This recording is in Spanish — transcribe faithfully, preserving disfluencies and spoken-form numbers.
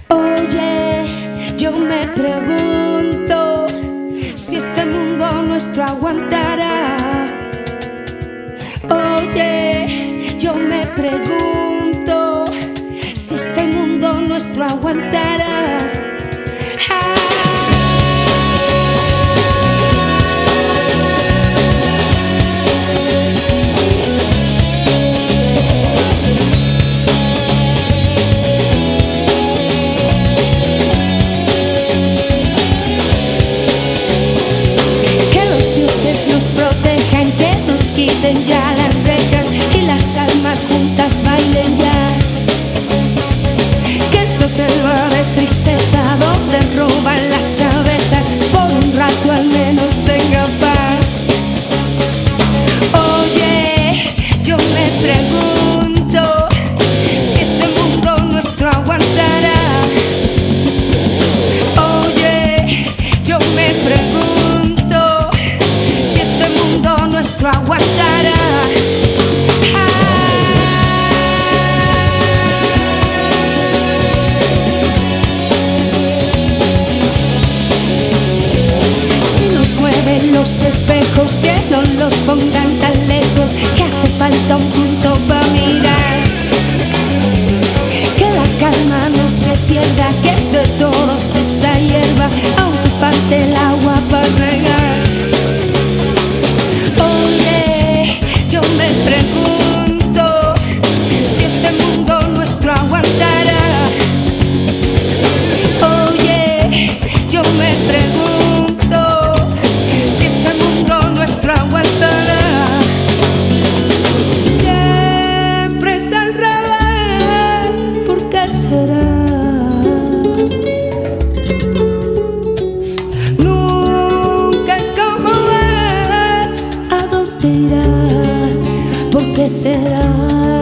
Oye, yo me pregunto si este mundo nuestro aguantará. Oye, yo me pregunto si este mundo nuestro aguantará. Nos protejan, que nos quiten ya las rejas y las almas juntas bailen ya. Que esta selva de tristeza donde roban las cabezas por un rato al menos tenga paz. Oye, yo me pregunto si este mundo nuestro aguantará. Oye, yo me pregunto nuestro aguantará. Si nos mueven los espejos, que no los pongan tan lejos, que hace falta un punto para mirar. Que la calma no se pierda, que es de todos esta hierba, aunque falte el agua para regar. Yo me pregunto si este mundo nuestro aguantará. Oye, yo me pregunto si este mundo nuestro aguantará. Siempre es al revés, ¿por qué será? Nunca es como ves, ¿a dónde irá? ¿Por qué será?